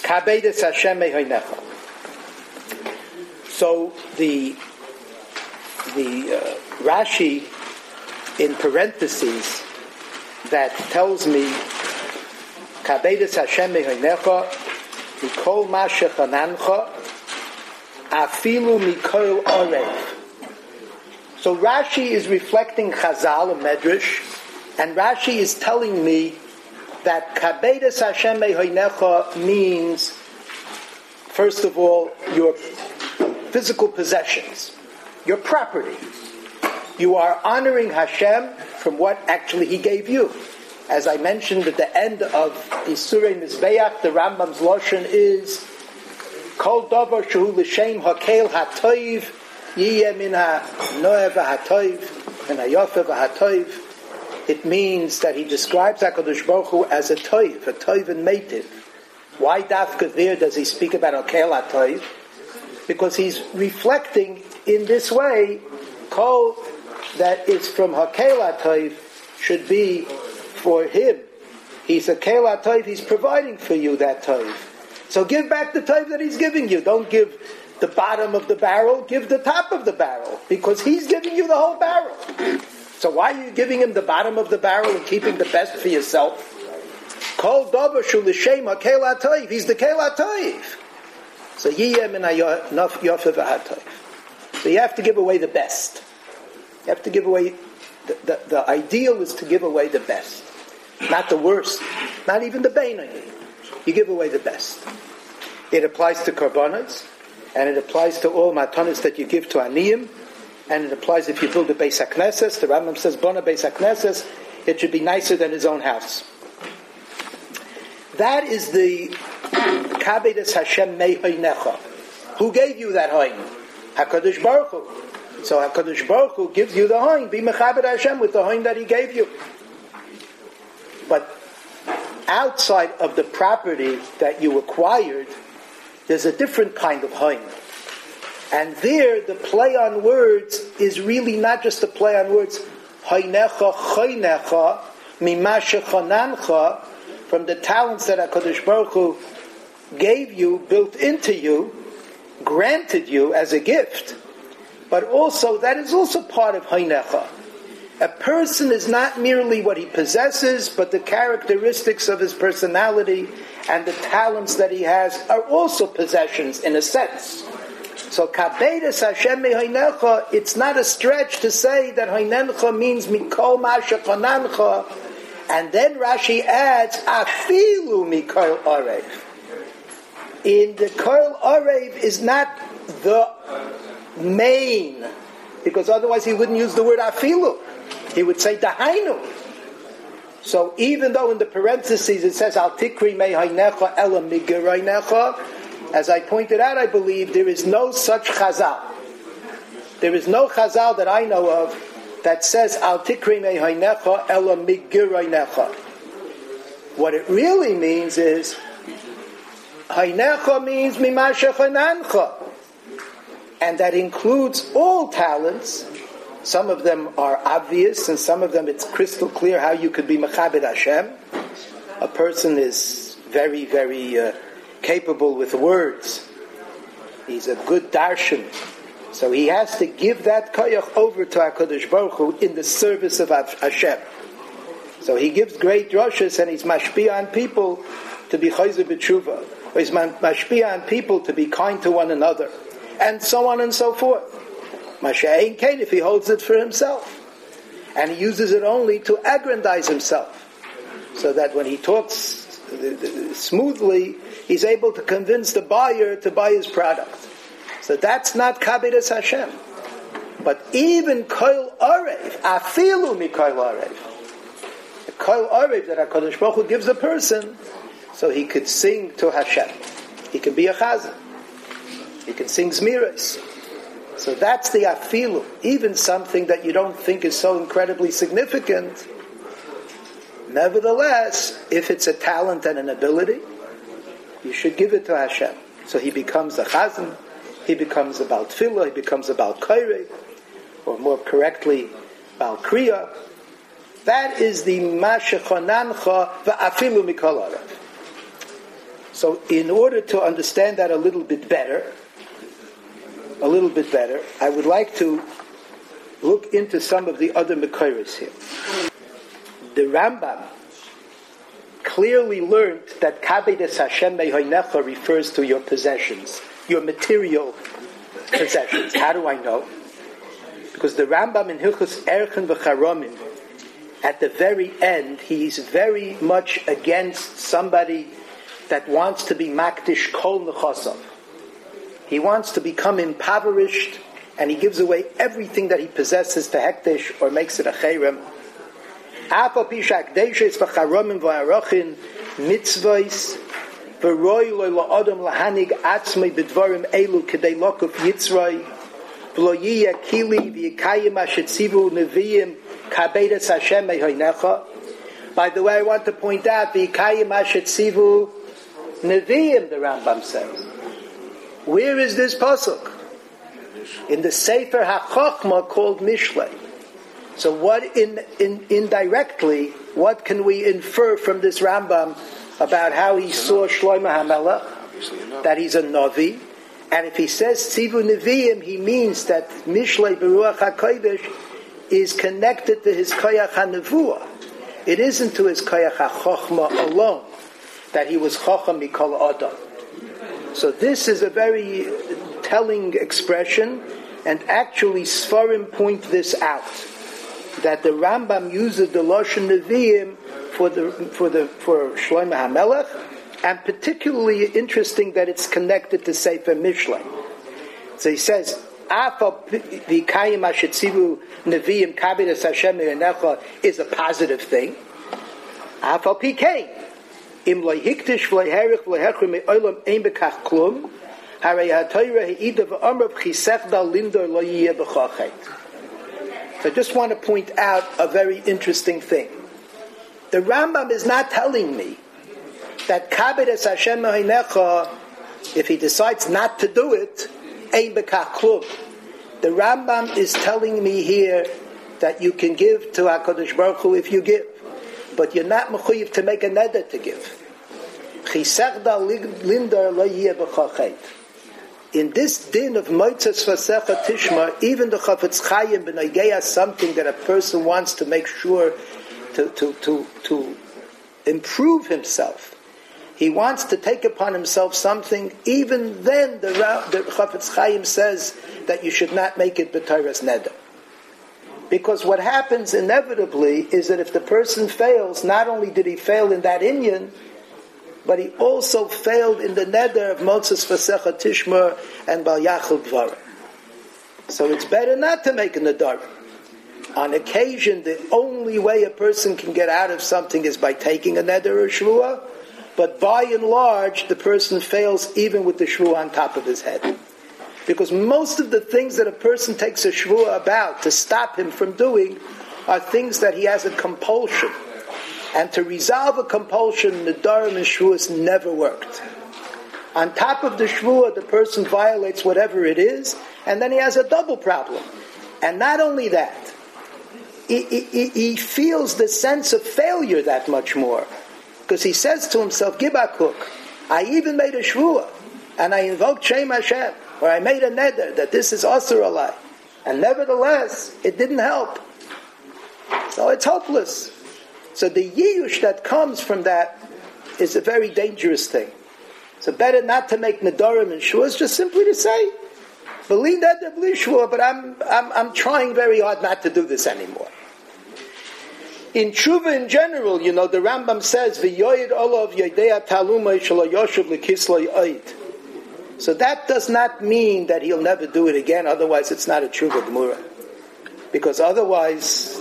Kabedes Hashem Mehoinecha. So the Rashi in parentheses that tells me Kabedes Hashem Mehoinecha Mikol Ma Shechanancha Afilu Mikol Orev. So Rashi is reflecting Chazal and Medrash, and Rashi is telling me that Kabedes Hashem Mehoinecha means, first of all, your physical possessions, your property. You are honoring Hashem from what actually He gave you. As I mentioned at the end of the Surah Mizbeach, the Rambam's Lashon is Kol Davar Shehu L'Shem Hakel HaToiv Yiyeh Min HaNoev HaToiv Min HaYofer HaToiv. It means that he describes HaKadosh Baruch Hu as a toiv and meitiv. Why dafka there does he speak about Hakel HaToiv? Because he's reflecting in this way, Kol that is from Hakel HaToiv should be for him. He's a Hakel HaToiv, he's providing for you that toiv. So give back the toiv that he's giving you. Don't give the bottom of the barrel, give the top of the barrel, because he's giving you the whole barrel. So why are you giving him the bottom of the barrel and keeping the best for yourself? Kol davar shu l'shem hakel hatoiv. He's the kel hatoiv. So yiyeh min hayofer v'hatoiv. So you have to give away the best. You have to give away, the ideal is to give away the best. Not the worst. Not even the beinoni. You give away the best. It applies to korbanos, and it applies to all matanos that you give to aniyim, and it applies if you build a Beis HaKnesses. The Rambam says, Bona Beis HaKnesses, it should be nicer than his own house. That is the Kabedes Hashem Mehoinecha. Who gave you that hoin? HaKadosh Baruch Hu. So HaKadosh Baruch Hu gives you the hoin. Be Mechabed Hashem with the hoin that He gave you. But outside of the property that you acquired, there's a different kind of hoin. And there, the play on words is really not just a play on words. Hoinecha, choinecha, mima shechanancha, from the talents that HaKadosh Baruch Hu gave you, built into you, granted you as a gift. But also, that is also part of hoinecha. A person is not merely what he possesses, but the characteristics of his personality and the talents that he has are also possessions in a sense. So Kabedes Hashem Mehoinecha, it's not a stretch to say that Hoinecha means Mikol Ma Shechanancha, and then Rashi adds Afilu Mikol Orev. In the Kol Orev is not the main, because otherwise he wouldn't use the word Afilu. He would say Dahainu. So even though in the parentheses it says Al Tikri Mehoinecha Ela Migiroinecha, as I pointed out, I believe there is no such chazal. There is no chazal that I know of that says Al Tikri Mehoinecha Ela Migiroinecha. What it really means is Hoinecha means Mima Shechanancha, and that includes all talents. Some of them are obvious, and some of them it's crystal clear how you could be Mechabed Hashem. A person is very, very capable with words. He's a good darshan. So he has to give that koyach over to HaKadosh Baruch Hu in the service of Hashem. So he gives great drushes, and he's mashpia on people to be chayzer b'tshuva. Or he's mashpia on people to be kind to one another. And so on and so forth. Masha'ein kain if he holds it for himself. And he uses it only to aggrandize himself. So that when he talks smoothly, he's able to convince the buyer to buy his product. So that's not Kabedes Hashem. But even Kol Orev, Afilu Mikol Orev, the Kol Orev that HaKadosh Baruch Hu gives a person, so he could sing to Hashem. He can be a chazan. He can sing zmiras. So that's the Afilu. Even something that you don't think is so incredibly significant, nevertheless, if it's a talent and an ability, you should give it to Hashem. So he becomes a chazan, he becomes a Baal Tfilah, he becomes a Baal Kaireh, or more correctly, Baal Kriya. That is the Ma Shechanancha v'afilu mikol orev. So in order to understand that a little bit better, I would like to look into some of the other Mekoros here. The Rambam clearly learned that Kabedes Hashem Mehoinecha refers to your possessions, your material possessions. How do I know? Because the Rambam in Hilchos Erchen V'Charomim, at the very end, he's very much against somebody that wants to be Makdish Kol Nechosav. He wants to become impoverished, and he gives away everything that he possesses to Hekdesh or makes it a Cherem. Afa Pishak Deishes V'Charomim V'Arochin Mitzvahs V'Roi Lo La'odom Lahanig Atzmei B'Dvarim Elu Kedei Lokuf Yitzroi V'Lo Yiyah Kili V'Yikayim Ashetzivu Neviim Kabedes Hashem Mehoinecha. By the way, I want to point out V'Yikayim Ashetzivu Neviim, the Rambam says. Where is this pasuk? In the Sefer HaChochma called Mishlei. So what indirectly, what can we infer from this Rambam about how he saw Shlomo HaMelech? That he's a Navi. And if he says Tzivu Neviim, he means that Mishlei Beruach HaKodesh is connected to his Koyach HaNevuah. It isn't to his Koyach HaChochma alone, that he was Chocham Mikol Adam. So this is a very telling expression, and actually Sfarim point this out, that the Rambam uses the Lashon Nevi'im for Shlomo HaMelech, and particularly interesting that it's connected to Sefer Mishlei. So he says, V'Kayim Ashetzivu Nevi'im Kabedes Hashem Mehoinecha is a positive thing. Afal Pikein. Im lo hiktish v'lo herich v'lo hechrim me'olam ein bekach klum, harei ha'toyra he'ida v'amrav chisechda lindor lo yiyeh b'chachet. So I just want to point out a very interesting thing. The Rambam is not telling me that Kabedes Hashem Mehoinecha, if he decides not to do it, ein bekach klum. The Rambam is telling me here that you can give to HaKadosh Baruch Hu if you give, but you're not mechuyev to make a neder to give. In this din of Moitzes Vasecha Tishma, even the Chafetz Chaim b'Nogea something that a person wants to make sure to improve himself. He wants to take upon himself something. Even then, the Chafetz Chaim says that you should not make it b'Torah's neder. Because what happens inevitably is that if the person fails, not only did he fail in that inyan, but he also failed in the neder of Motzes Vasecha Tishma and Bal Yachal Dvarim. So it's better not to make a neder. On occasion, the only way a person can get out of something is by taking a neder or shvuah, but by and large, the person fails even with the shvuah on top of his head. Because most of the things that a person takes a shvuah about to stop him from doing are things that he has a compulsion. And to resolve a compulsion, nedarim and shvuahs never worked. On top of the shvuah, the person violates whatever it is, and then he has a double problem. And not only that, he feels the sense of failure that much more. Because he says to himself, Gibakuk, I even made a shvuah, and I invoked Shem Hashem, or I made a neder that this is Asur Alai. And nevertheless, it didn't help. So it's hopeless. So the yiyush that comes from that is a very dangerous thing. So better not to make nedarim and shvuahs, just simply to say, believe that the bli shvuah, but I'm trying very hard not to do this anymore. In tshuva in general, the Rambam says, V'yoyed olav yodea talumay shelo yoshuv l'kisloi oid. So that does not mean that he'll never do it again, otherwise it's not a tshuva gemura. Because otherwise,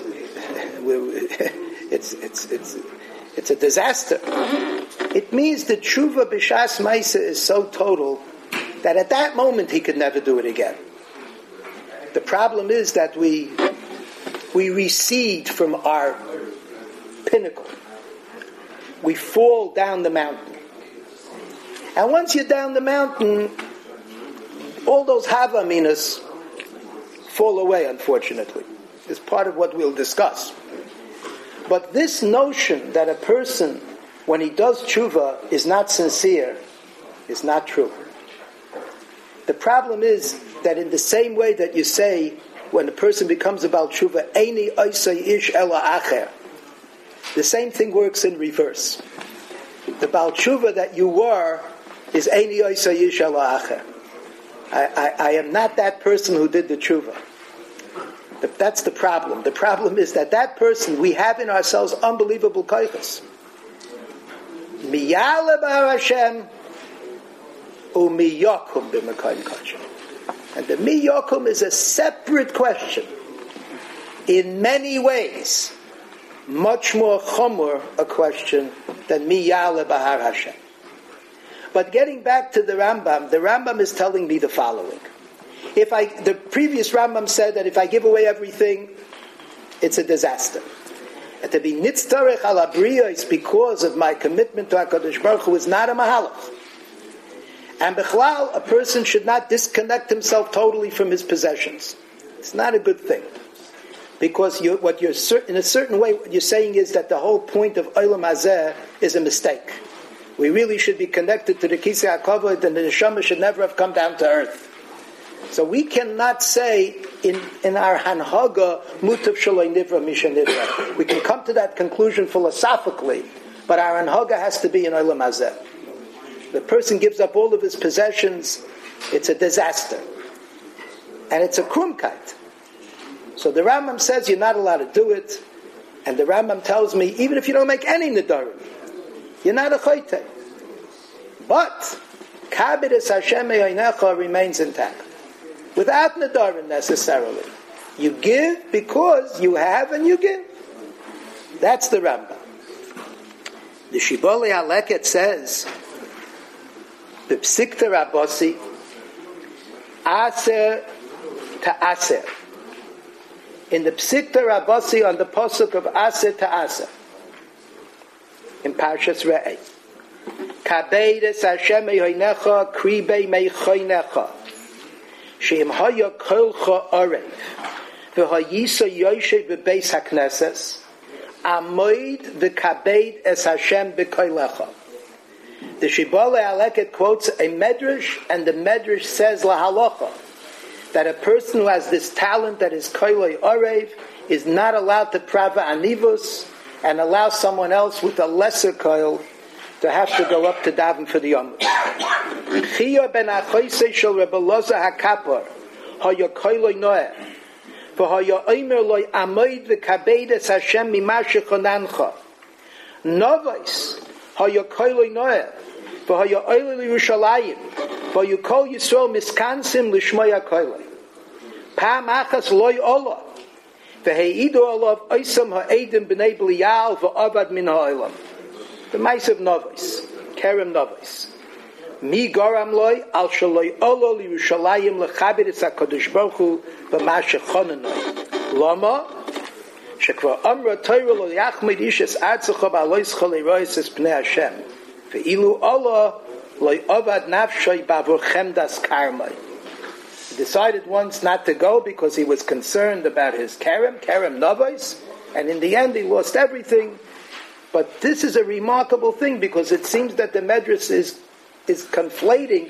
it's a disaster. It means the tshuva b'shas ma'isa is so total that at that moment he could never do it again. The problem is that we recede from our pinnacle. We fall down the mountain. And once you're down the mountain, all those havaminas fall away, unfortunately. It's part of what we'll discuss. But this notion that a person when he does tshuva, is not sincere, is not true. The problem is that in the same way that you say, when a person becomes a Baal Tshuva, Eini oisei ish ela acher, the same thing works in reverse. The Baal Tshuva that you were is Eini oisei ish ela acher. I am not that person who did the tshuva. That's the problem. The problem is that person, we have in ourselves unbelievable koiches. Miyale b'har Hashem u'miyakum b'mekayim kachim. And the miyakum is a separate question. In many ways, much more chomor a question than miyale b'har Hashem. But getting back to the Rambam is telling me the following. The previous Rambam said that if I give away everything, it's a disaster. And to be nitztarech al abriya is because of my commitment to HaKadosh Baruch Hu is not a mahalach. And b'chlal, a person should not disconnect himself totally from his possessions. It's not a good thing. Because in a certain way, what you're saying is that the whole point of Olam Hazeh is a mistake. We really should be connected to the Kisei HaKavod, and the Neshama should never have come down to earth. So we cannot say in our Hanhaga, Mutav Shaloi Nivra Misha Nivra. We can come to that conclusion philosophically, but our Hanhaga has to be in Olam Hazeh. The person gives up all of his possessions, it's a disaster. And it's a krumkeit. So the Rambam says you're not allowed to do it, and the Rambam tells me, even if you don't make any Nidarim, you're not a chayte. But Kabbalas Hashem Einecha remains intact. Without Nidarim necessarily. You give because you have and you give. That's the Rambam. The Shibbolei HaLeket says, B'psikta Rabbosi, Aser Ta'aser. In the Psikta Rabbosi, on the Pasuk of Aser Ta'aser, in Parshas Re'eh, Kabeides Hashem Einecha Kribei Meichoinecha Sheim Haya Kolcha Orev V'Hayisa Yoshev B'Beis HaKnesses Amoid V'Kabeid Es Hashem B'Koilecha. The Shibbolei HaLeket quotes a medrash, and the medrash says lahalacha that a person who has this talent that is koilei orev is not allowed to prava anivus and allow someone else with a lesser koil to have to go up to daven for the yom. Chia ben achoisei shel Rebbe Loza HaKapor haya koilei noeh v'haya omer loy amoid v'kabeid es Hashem mima shechonancha novais haya koilei noeh v'haya oilei l'Yerushalayim v'haya kol Yisrael miskansim l'shmoya koilei pam achas loy olah v'heidu olav oisam ha'edim b'nei B'lial v'avad min ha'olam. The mice of Novis, Kerem Novis. Mi goram loy al shaloi olo l'Yerushalayim l'chabed es HaKadosh Baruch Hu b'ma shechonanoi. Lama shekvar amra Torah lo yachmid ish es artzecha ba'alois cholei rois es pnei Hashem ve'ilu ola loy ovad nafshoy ba'avur chemdas karmai. He decided once not to go because he was concerned about his Kerem Novis, and in the end he lost everything. But this is a remarkable thing because it seems that the Medrash is conflating,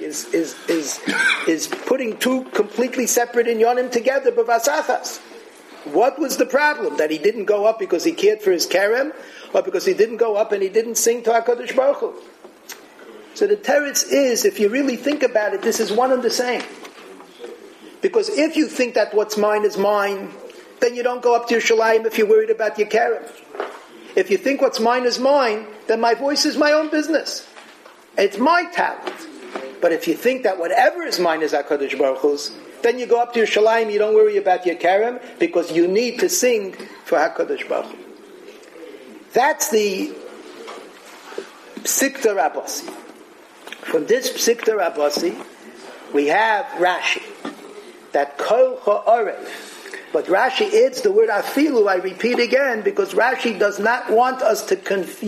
is putting two completely separate inyanim together, b'vasachas. What was the problem? That he didn't go up because he cared for his Kerem, or because he didn't go up and he didn't sing to HaKadosh Baruch Hu? So the teretz is, if you really think about it, this is one and the same. Because if you think that what's mine is mine, then you don't go up to Yerushalayim if you're worried about your Kerem. If you think what's mine is mine, then my voice is my own business. It's my talent. But if you think that whatever is mine is HaKadosh Baruch Hu's, then you go up to Yerushalayim, you don't worry about your Kerem, because you need to sing for HaKadosh Baruch Hu. That's the Psikta Rabbosi. From this Psikta Rabbosi, we have Rashi, that Kol Ha'orev. But Rashi adds the word afilu, I repeat again, because Rashi does not want us to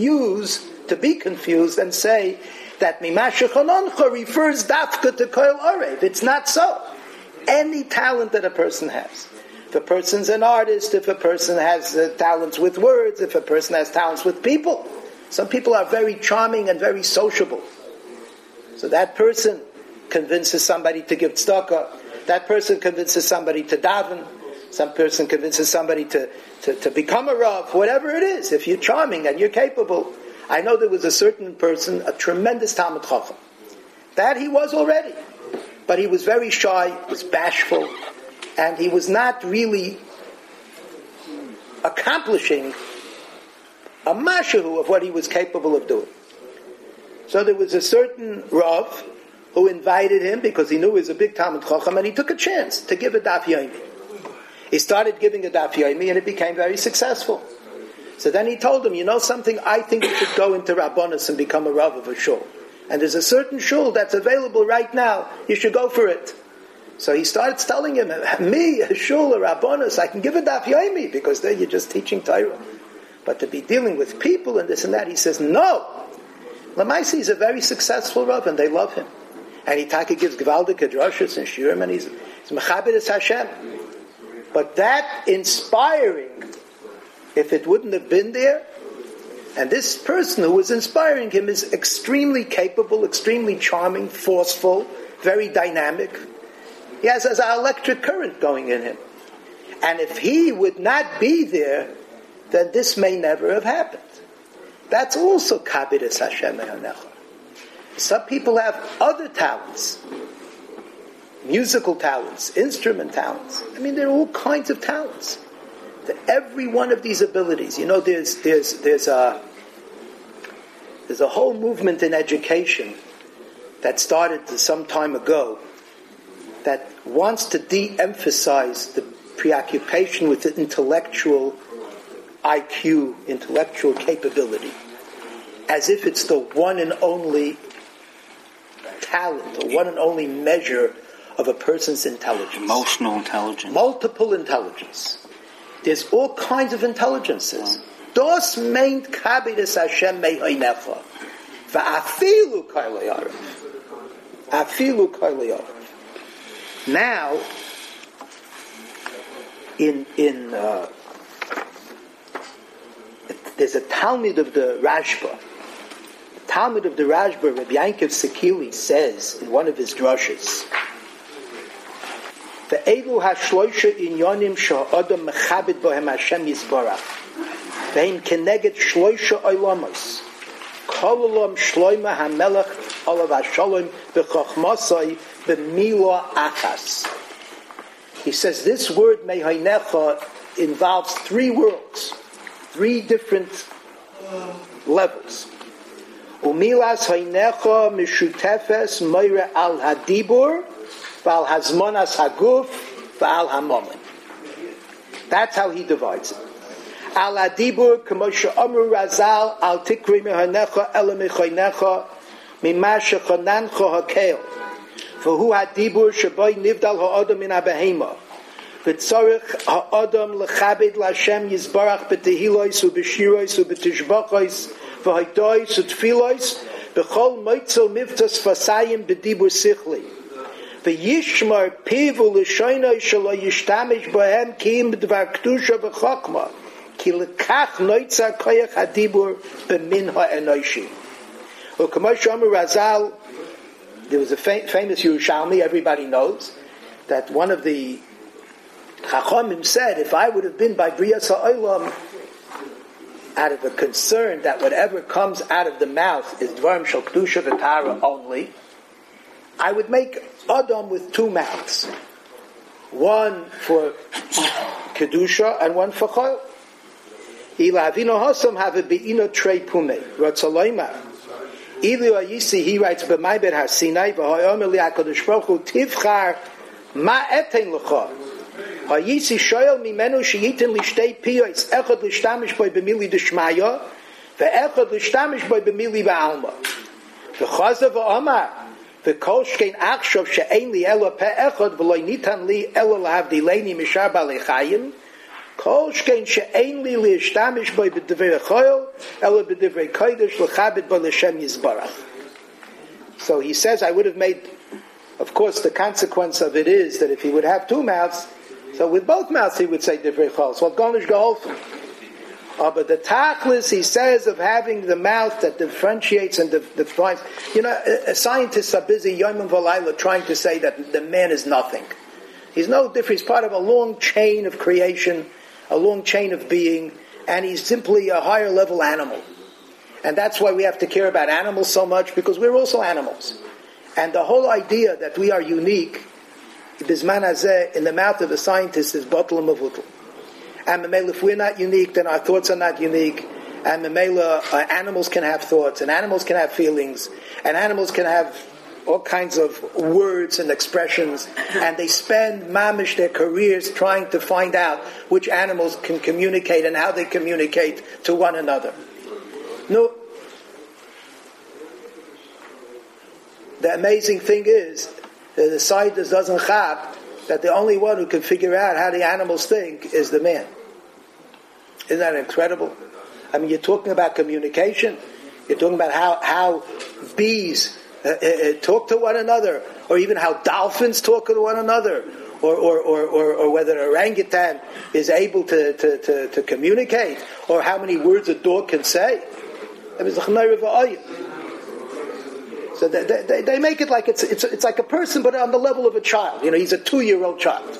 be confused and say that Mima Shechonancha refers dafka to Kol Orev. It's not so. Any talent that a person has. If a person's an artist, if a person has talents with words, if a person has talents with people, Some people are very charming and very sociable. So that person convinces somebody to give tzedakah. That person convinces somebody to daven. Some person convinces somebody to become a Rav. Whatever it is, if you're charming and you're capable. I know there was a certain person, a tremendous Talmid Chacham. That he was already. But he was very shy, was bashful, and he was not really accomplishing a mashahu of what he was capable of doing. So there was a certain Rav who invited him because he knew he was a big Talmid Chacham, and he took a chance to give a Daf Yomi. He started giving a Daf Yomi, and it became very successful. So then he told him, you know something, I think you should go into Rabbanos and become a Rav of a shul. And there's a certain shul that's available right now. You should go for it. So he starts telling him, me, a shul, a Rabbanos, I can give a Daf Yomi, because there you're just teaching Torah. But to be dealing with people and this and that, he says, no. Lamaisi is a very successful Rav, and they love him. And he taka gives Gvaldik Drashos and Shirim, and he's Mechabed es Hashem. But that inspiring, if it wouldn't have been there, and this person who was inspiring him is extremely capable, extremely charming, forceful, very dynamic. He has an electric current going in him. And if he would not be there, then this may never have happened. That's also Kabid es Hashem Me'anecha. Some people have other talents, musical talents, instrument talents. I mean, there are all kinds of talents. Every one of these abilities, you know, there's a whole movement in education that started some time ago that wants to de-emphasize the preoccupation with the intellectual IQ, intellectual capability, as if it's the one and only talent, the one and only measure of a person's intelligence. Emotional intelligence. Multiple intelligence. There's all kinds of intelligences. Das meint Kabid es Hashem me'oinecha. Va'afilu kailei arav. Afilu kailei arav. Now, there's a Talmud of the Rashba. The Talmud of the Rashba, Rabbi Yankov Sekili says in one of his drushes, "Ve'elu hashloisha inyonim sha'adam mechabed bohem Hashem yisbarach, ve'im keneged shloisha oilamos, kol olam shloima hamelech olav hashalom b'chochmasai b'mila achas." He says this word mehainecha involves three worlds, three different levels. Umilas hainecha mishutefes meire al hadibur v'al hazmonas haguf v'al hamomen. That's how he divides it. Al hadibur k'moshe amru razal al tikri mehainecha ela mechainecha mima shechanancha hakel v'hu hadibur shaboy nivdal ha'adam min ha'behema v'tzorich ha'adam lechabed l'Hashem yizbarach b'tehilois u'b'shirois u'b'tishbachos v'haidois u'tfilois b'chol moitzel mivtas fasayim b'dibur sichli v'yishmar pivu l'shoinoi shelo yishtamish bohem ki'im b'dvar k'dusha v'chokma ki l'kach noitza koyach hadibur b'min ha'enoishi. U'kamosh Omer Razal, there was a famous Yerushalmi, everybody knows, that one of the Chachamim said, if I would have been by Briyas HaOlam, out of a concern that whatever comes out of the mouth is Dvarim Shel Kedusha V'Tara only, I would make Adam with two mouths. One for Kedusha and one for Chol. Ila Avino Hosam have a Be'ino Trei Pumei, Ratzaloimah. Ilu Ayisi, he writes, B'may Har Sinai, V'hoyomer li HaKadosh Baruch Hu, Tivchar ma etein l'cha. Hayisi shoyel mimenu sheyitin lishtei piyos, echad lishtamish boi b'mili d'shmaya, ve'echad lishtamish boi b'mili ba'alma. V'chaza v'omar, v'kol shkein achshav she'ein li ela pe'echad, v'loi nitan li ela lahavdileini mishar ba'lechayim, kol shkein she'ein li lishtamish boi b'divrei choyel, ela b'divrei kodesh l'chabed boi l'Hashem yizbarach. So he says, I would have made, of course, the consequence of it is that if he would have two mouths, so with both mouths he would say divrei chol. So Gonish Geholfen. But the tachlis, he says, of having the mouth that differentiates and defines. Scientists are busy, yom and v'layla, trying to say that the man is nothing. He's no different. He's part of a long chain of creation, a long chain of being, and he's simply a higher level animal. And that's why we have to care about animals so much, because we're also animals. And the whole idea that we are unique, bisman hazeh, in the mouth of a scientist, is batel mavutl. And Mamela, if we're not unique, then our thoughts are not unique. And Mamela, animals can have thoughts, and animals can have feelings, and animals can have all kinds of words and expressions, and they spend mamish their careers trying to find out which animals can communicate and how they communicate to one another. No. The amazing thing is that the scientist doesn't have that the only one who can figure out how the animals think is the man. Isn't that incredible? I mean, you're talking about communication. You're talking about how bees talk to one another, or even how dolphins talk to one another, or whether an orangutan is able to communicate, or how many words a dog can say. So they make it like it's like a person, but on the level of a child. He's a 2-year-old child.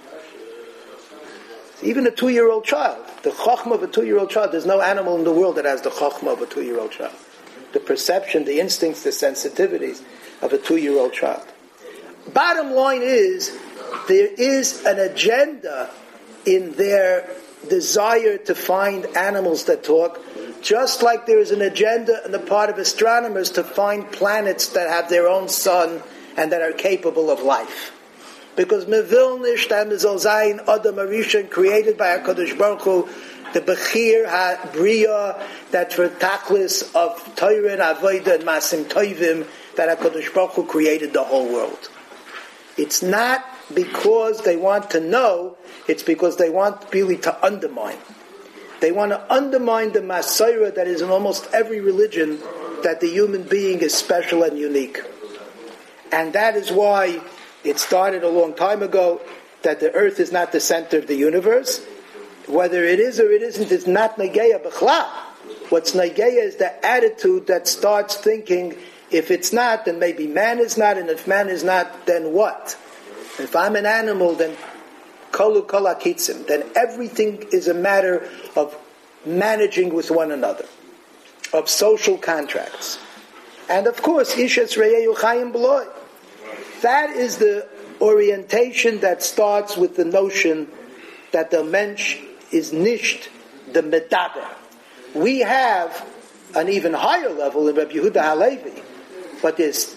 Even a 2-year-old child, the chachma of a 2-year-old child, there's no animal in the world that has the chachma of a 2-year-old child. The perception, the instincts, the sensitivities of a 2-year-old child. Bottom line is, there is an agenda in their desire to find animals that talk, just like there is an agenda on the part of astronomers to find planets that have their own sun and that are capable of life. Because mevil nish tamizol zayin adam arishan, created by HaKadosh Baruch Hu, the Bechir HaBriya, that for tachlis of Torah and Avodah and Masim Tovim, that HaKadosh Baruch Hu created the whole world. It's not because they want to know, it's because they want really to undermine. They want to undermine the Masorah that is in almost every religion, that the human being is special and unique. And that is why it started a long time ago, that the earth is not the center of the universe. Whether it is or it isn't, it's not Nageya B'chla. What's Nageya is the attitude that starts thinking, if it's not, then maybe man is not, and if man is not, then what? If I'm an animal, then kolu kol hakitzim, then everything is a matter of managing with one another, of social contracts. And of course, Ishas Reyehu Chayim B'loi. That is the orientation that starts with the notion that the mensch is nisht, the medaber. We have an even higher level in Rabbi Yehuda Halevi, but there's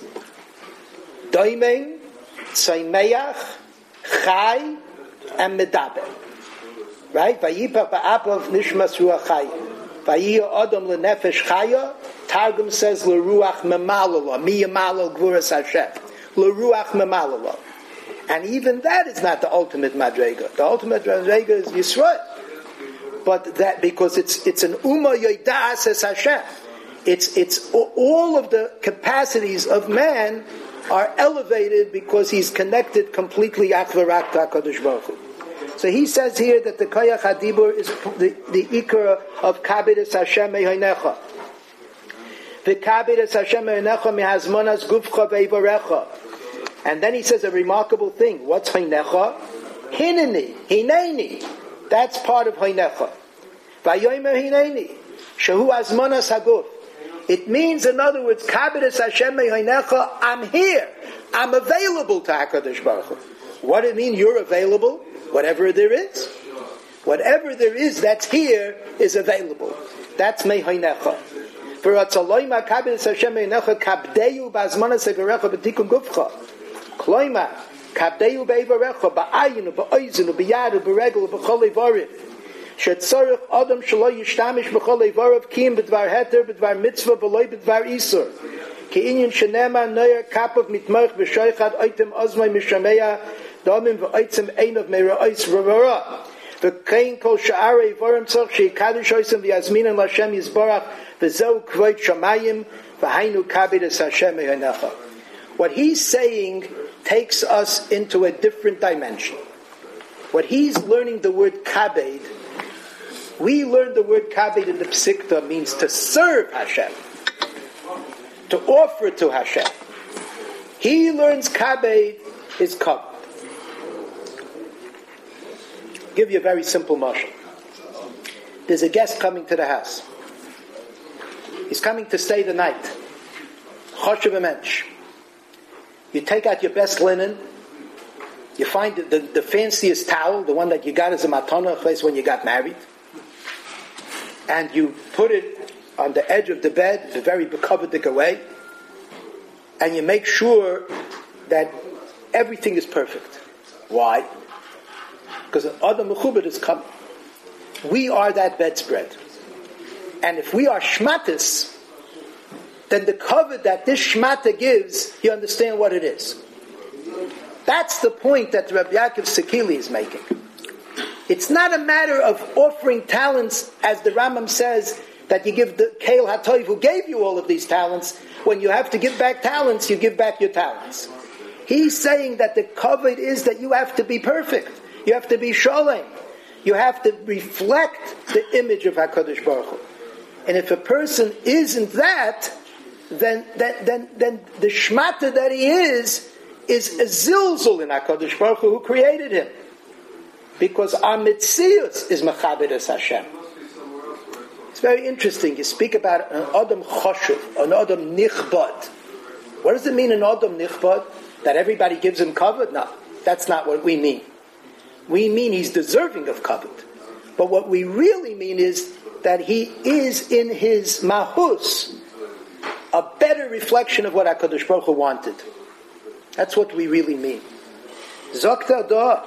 doimeng, tzaimeach, chai, and medaber. Right? Vayipach ba'apav nishmas ruach chaya. Vayiyah adam lenefesh chaya. Targum says leruach memalala, miyamalal gvuras Hashem. Leruach memalala. And even that is not the ultimate madrega. The ultimate madrega is Yisrael. But that, because it's an Ummah Yodah says Hashem. It's all of the capacities of man are elevated because he's connected completely Achvarak to HaKadosh Baruch Hu. So he says here that the Koyach HaDibur is the Ikar of Kabedus Hashem Meheinecha. The Kabedus Hashem Meheinecha mihazmonas gufcha veivarecha. And then he says a remarkable thing. What's Heinecha? Hineni, Hineni. That's part of Heinecha. Vayomer Hineni. Shehu azmonas haguf. It means, in other words, Kabedus Hashem Heinecha, I'm here. I'm available to HaKadosh Baruch Hu. What do it mean you're available? Whatever there is. Whatever there is that's here is available. That's Meheinecha. For Atzaloyma Kabedus Hashem Heinecha kabdeyu bazmonas hagarecha b'tikun gufcha. Kloima, kabdeyu beivarecha, ba'ayinu, ba'oizinu, b'yadu, b'regel, b'chol eivarim. Shetzorich adam shelo yishtamish b'chol eivarim, kiyim b'dvar heter, b'dvar mitzvah, b'loi b'dvar isur. Ki'inyin shenema noyer kapav mitmoich b'shoichad oitem ozmai mishameya, domim v'oitzim einav meira'ois v'vara. V'kein kol sha'arei eivarim tzorch she'ikadosh oisem v'yazminan l'Hashem yizbarach, v'zeu kvoit shamayim, v'hainu kabedus Hashem Meheinecha. What he's saying takes us into a different dimension. What he's learning the word kabed We learned the word kabed in the Psikta means to serve Hashem, to offer to Hashem. He learns kabed is kavod. Give you a very simple mashal. There's a guest coming to the house. He's coming to stay the night. Choshev a mensch. You take out your best linen. You find the fanciest towel, the one that you got as a matana place when you got married. And you put it on the edge of the bed, the very bekavadik way. And you make sure that everything is perfect. Why? Because Adam Mechubed is coming. We are that bedspread. And if we are shmatis, then the cover that this shmata gives, you understand what it is. That's the point that Rabbi Yaakov Sekili is making. It's not a matter of offering talents, as the Rambam says, that you give the Keil HaToiv who gave you all of these talents. When you have to give back talents, you give back your talents. He's saying that the covet is that you have to be perfect. You have to be sholem. You have to reflect the image of HaKadosh Baruch Hu. And if a person isn't that, then the shmata that he is a zilzul in HaKadosh Baruch Hu created him. Because our mitzius is mechabed es Hashem. It's very interesting. You speak about an Adam choshev, an Adam nichbad. What does it mean, an Adam nichbad? That everybody gives him kavod? No, that's not what we mean. We mean he's deserving of kavod. But what we really mean is that he is in his mahus a better reflection of what HaKadosh Baruch Hu wanted. That's what we really mean. Zokta da.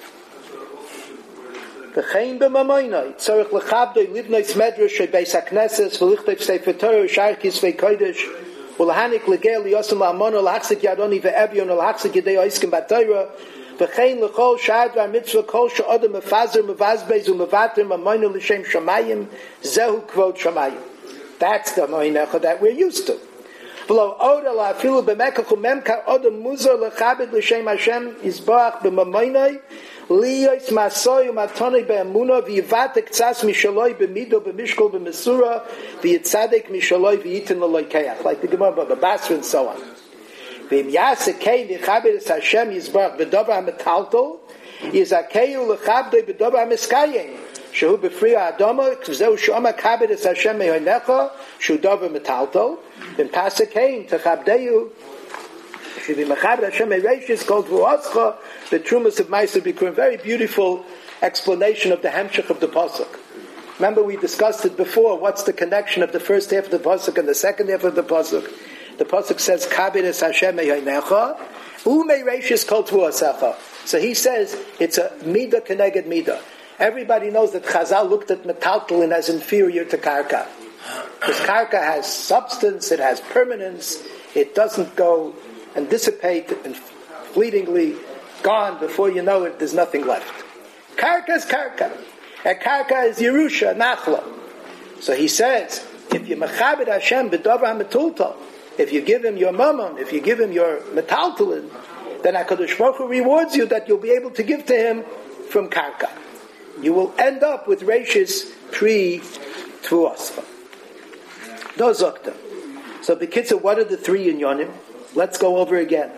V'chein b'mamoynoi tzarich l'chabdoi livnois medrash beis hakneses v'lichtoi v'sefer Torah v'sharkis v'kodesh v'lahanik l'geil liyosem la'amono l'hachzik yadoni v'ebyon l'hachzik yedei oiskim b'Torah v'chein l'chol shad v'amitzvah kol she'odem mefazer mevazbeiz u'mevater mamoyno l'shem shamayim zehu kvod shamayim. That's the moinecha that we're used to. V'lo oda la'afilu b'mekach u'memka odem muzar l'chabed l'shem Hashem yizbach b'mamoynoi Liyos masoy u'matonei be'emuna v'yivatek tzas mishaloi b'mido b'mishkol b'mesura v'yitzadek mishaloi v'yitin l'loikeach, like the Gemara about the Basra and so on. V'im yasekei v'chabed es Hashem yizbarach b'dover ha'metaltol yizakeyu l'chabdoi b'dover ha'meskayim shehu b'friya adoma k'vzeu sh'oma kabed es Hashem mehoinecha shehu dover metaltol v'im pasekeim t'chabdeyu should be Mechabed Hashem Ereishis called Vuoscha, the Trumas of Ma'aser Bikurim. Very beautiful explanation of the Hemshech of the Pasuk. Remember we discussed it before. What's the connection of the first half of the Pasuk and the second half of the Pasuk? The Pasuk says, Kabed es Hashem Ehoinecha, U'mereishis kol Vuosecha. So he says, it's a Midah Keneged Midah. Everybody knows that Chazal looked at Metaltalin as inferior to Karka. Because Karka has substance, it has permanence, it doesn't go and dissipate and fleetingly gone. Before you know it, there's nothing left. Karka is karka. And karka is Yerusha, Nachla. So he says, if you mechabed Hashem b'dover ha'metultal, if you give him your mammon, if you give him your metaltalin, then HaKadosh Baruch Hu rewards you that you'll be able to give to him from karka. You will end up with reishis pri tuascha. Dozokta. So B'kitzur, what are the three inyonim? Let's go over again.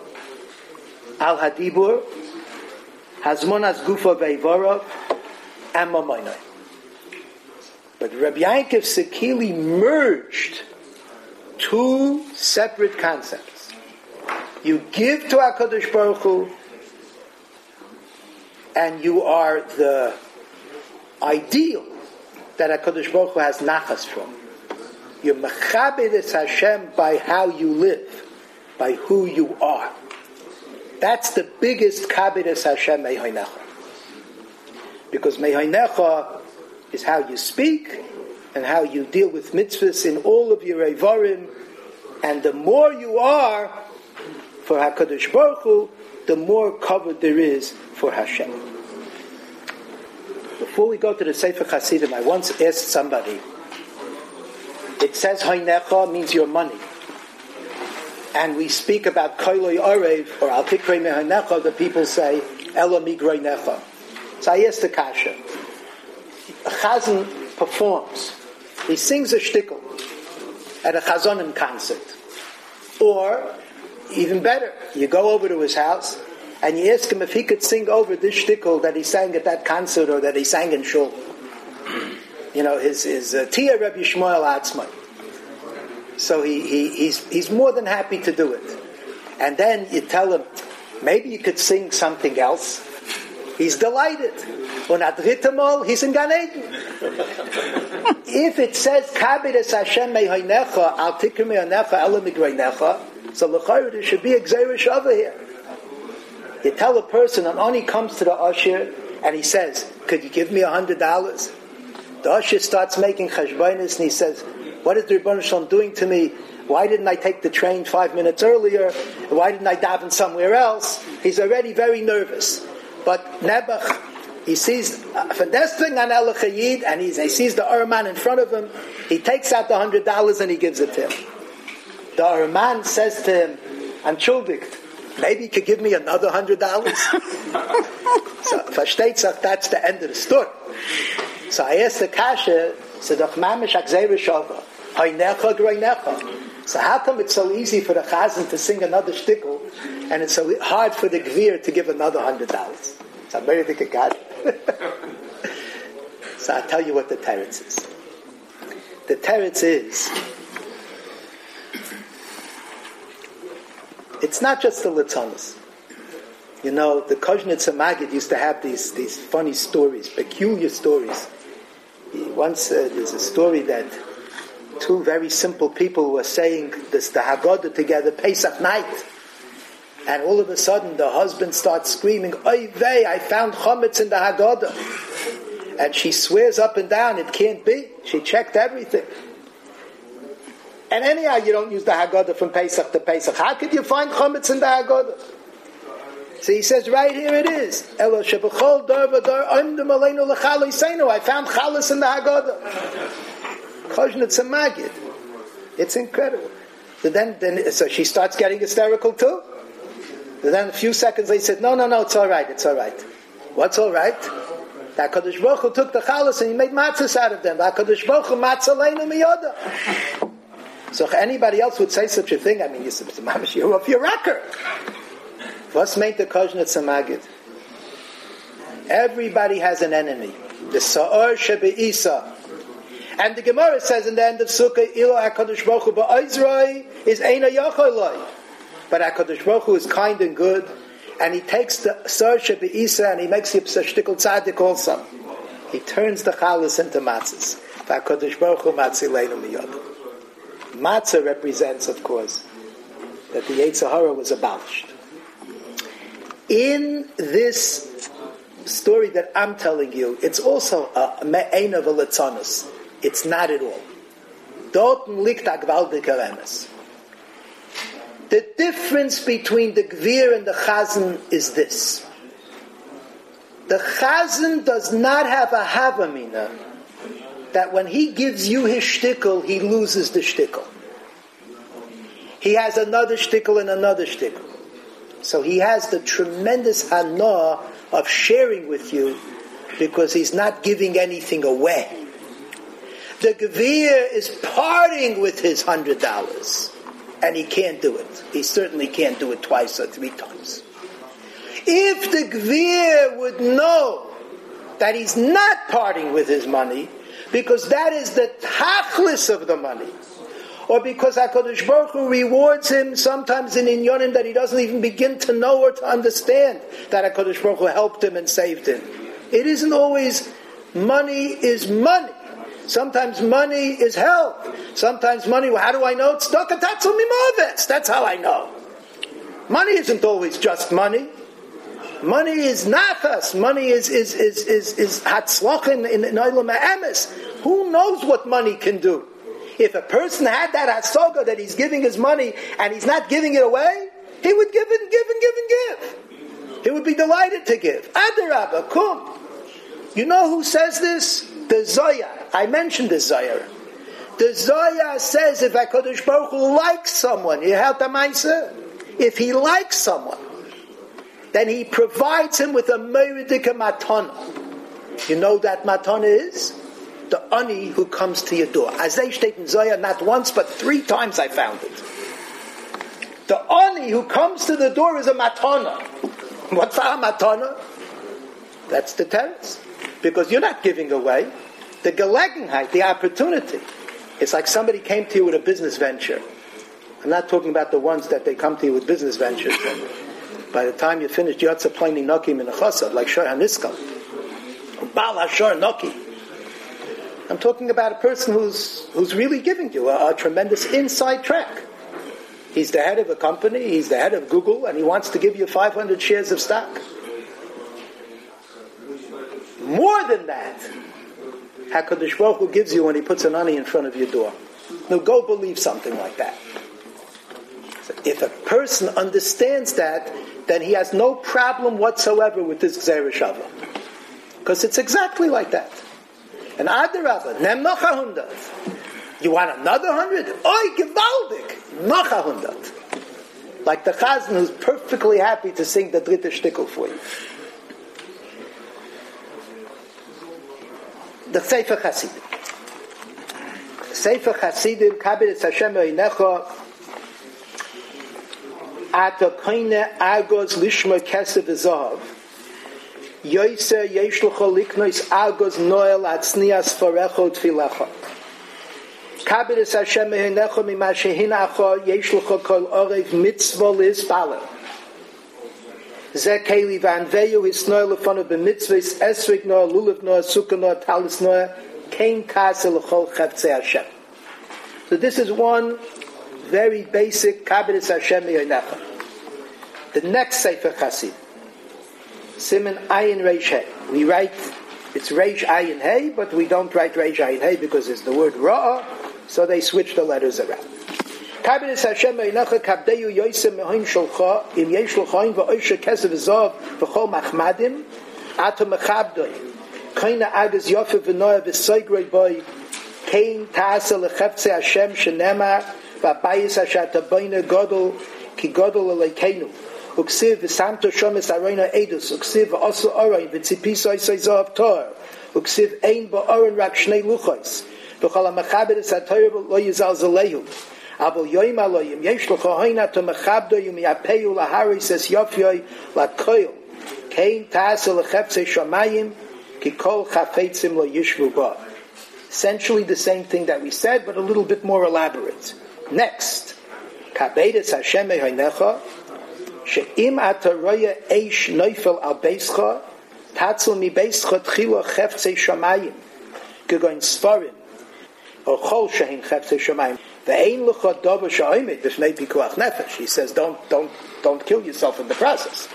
Al Hadibur, Hazmonas Gufa Veivora, and Mamoinai. But Rabbi Yaakov Sekili merged two separate concepts. You give to HaKadosh Baruch Hu, and you are the ideal that HaKadosh Baruch Hu has nachas from. You're mechabed es Hashem by how you live, by who you are. That's the biggest kabed es Hashem mehoinecha. Because mehoinecha is how you speak and how you deal with mitzvahs in all of your evarim. And the more you are for HaKadosh Baruch Hu, the more covered there is for Hashem. Before we go to the Sefer Chasidim, I once asked somebody, it says hoinecha means your money. And we speak about koiloi orev, or al tikrei mehoinecha, the people say, ela migroi necha. So I asked the kasha, a chazan performs. He sings a shtickle at a chazonim concert. Or, even better, you go over to his house and you ask him if he could sing over this shtickle that he sang at that concert or that he sang in shul. You know, his Tia Rebbe Shmuel Atzmai. So he's more than happy to do it. And then you tell him, maybe you could sing something else. He's delighted. Und adritamol, he's in Gan Eden. If it says, Kabides Hashem mehoinecha, al tikr mehoinecha, ela migroinecha, so l'chayr, there should be a gzeirish over here. You tell a person, and only comes to the usher, and he says, could you give me $100? The usher starts making cheshbonis, and he says, what is the Rebbeinu Shalom doing to me? Why didn't I take the train 5 minutes earlier? Why didn't I daven somewhere else? He's already very nervous. But Nebuch, he sees Fadesting an El Chayid, and he sees the Araman in front of him. He takes out the $100 and he gives it to him. The Araman says to him, Entschuldigt, maybe you could give me another $100? So, versteht sich, that's the end of the story. So I asked the Kasha, said, so how come it's so easy for the chazan to sing another shtickle, and it's so hard for the gvir to give another $100? So I'm very big a God. So I'll tell you what the teretz is. The teretz is, it's not just the litzonos. You know, the Kozhnitzer Maggid used to have these funny stories, peculiar stories. Once there's a story that two very simple people were saying the Haggadah together Pesach night, and all of a sudden the husband starts screaming, "Oy vey, I found chametz in the Haggadah," and she swears up and down it can't be. She checked everything, and anyhow you don't use the Haggadah from Pesach to Pesach. How could you find chametz in the Haggadah? So he says, right here it is. I found chalas in the Haggadah. Kozhnitzer Maggid. It's incredible. So she starts getting hysterical too. And then a few seconds later, he said, no, it's all right. What's all right? That HaKadosh Baruch Hu took the chalas and he made matzahs out of them. That HaKadosh Baruch Hu matzah leinu miyoda. So if anybody else would say such a thing, I mean, you're off your rocker. What's made the Kozhnitzer Maggid? Everybody has an enemy. The Sa'or Shebe'isa. And the Gemara says in the end of Sukkah, Ilo HaKadosh Baruch Hu ba'Izroi is Eina Yacholoi. But HaKadosh Baruch Hu is kind and good, and he takes the Sa'or Shebe'isa and he makes the Shtikul Tzadik also. He turns the chalas into matzahs. HaKadosh Baruch Hu matzah leinu miyod. Matzah represents, of course, that the Yetzer Hara was abolished. In this story that I'm telling you, it's also a me'ein of a litzonos. It's not at all. Dorten liegt a gewaltiger emes. The difference between the gvir and the chazan is this. The chazan does not have a havamina that when he gives you his shtickle, he loses the shtickle. He has another shtickle and another shtickle. So he has the tremendous hana of sharing with you because he's not giving anything away. The gevir is parting with his $100 and he can't do it. He certainly can't do it twice or 3 times. If the gevir would know that he's not parting with his money because that is the tachlis of the money, or because HaKadosh Baruch Hu rewards him sometimes in inyonim that he doesn't even begin to know or to understand that HaKadosh Baruch Hu helped him and saved him. It isn't always money is money. Sometimes money is help. Sometimes money, how do I know? It's Tzedakah Mimoves. That's how I know. Money isn't always just money. Money is nachas. Money is hatzlach in Olam ha'emes. Who knows what money can do? If a person had that hasoga that he's giving his money and he's not giving it away, he would give and give and give and give. He would be delighted to give. Adarabba, kum. You know who says this? The Zohar. I mentioned the Zohar. The Zohar says if HaKadosh Baruch Hu likes someone, you heard the Maisa? If he likes someone, then he provides him with a meridika matana. You know that matana is? The ani who comes to your door. As they state in Zohar, not once but 3 times I found it. The ani who comes to the door is a matana. What's a matana? That's the teretz. Because you're not giving away. The gelegenheit, the opportunity. It's like somebody came to you with a business venture. I'm not talking about the ones that they come to you with business ventures. And by the time you finish, Yotza Pliny Noki Min Chasad, like Shor HaNiskal. Baal HaShor Noki. I'm talking about a person who's really giving you a tremendous inside track. He's the head of a company, he's the head of Google, and he wants to give you 500 shares of stock. More than that, HaKadosh Baruch Hu gives you when he puts an ani in front of your door. Now go believe something like that. So if a person understands that, then he has no problem whatsoever with this Gzeira Shava. Because it's exactly like that. And Adarabba, nem noch 100. You want another 100? Oi, gewaldig! Noch 100. Like the Chazan who's perfectly happy to sing the dritte shtickle for you. The Sefer Hasidim. Sefer Hasidim, Kabbalas Hashem Einecha, Ata Koine Agos Lishma Kesef V'Zahav, Yoyse Yeshlucha Liknois Agos Noel Atznias Farecho Tfilecha. Kabbalas Hashem Einecha Mima Shehinacha Yeshlucha Kol Orev Mitzvah Lizbala. Ze Keli Vanveyu His Noel Lefonu B'Mitzvahs Esrig Noel Lulav Noel Sukkah Noel Talis Noel Kein Kasa L'Chol Chavtzei Hashem. So this is one very basic Kabbalas Hashem Einecha. The next Sefer Chasid, Siman Ayin Reish Hey. We write, it's Reish Ayin Hey, but we don't write Reish Ayin Hey because it's the word Ra'ah, so they switch the letters around. Kabbalas Hashem Einecha Kabdeyu Yoisem Mehoin Sholcha Im Yesh L'Choin V'Oisha Kesev V'Zav V'Chol Machmadim Ato Mechabdoi Kaina Agas Yofe V'Noah V'Soigroi Boi Kain Ta'asa L'Cheftzei Hashem Shenema V'Abayis Asher Taboyne Godol Ki Godol Aleikeinu Uksiv V'Samto Shomes Aroina Edus Uksiv V'Osu Orain V'Tzipiso Isai Zav Tor Uksiv Ein Ba'orin Rak Shnei Luchos V'Chol HaMechabed Es HaTorah Lo Yizal Zalehu Abel Yoim Aloyim Yesh L'Cho Hoina To Mechabdo Yum Yapeyu Laharis Es Yofyoi L'Koil Kain Ta'asa L'Cheftzei Shomayim Ki Kol Chafetzim Lo Yishvu Ba. Essentially the same thing that we said, but a little bit more elaborate. Next, Kabbalas Hashem Einecha, she'im ata roya eish neufel al beischa, tatzel mi beischa tchila cheftzei shamayim, gegoin svarim, or chol shehin cheftzei shamayim, ve'ein lecha dova sha'oimid b'fnei pikuach nefesh. He says, don't kill yourself in the process.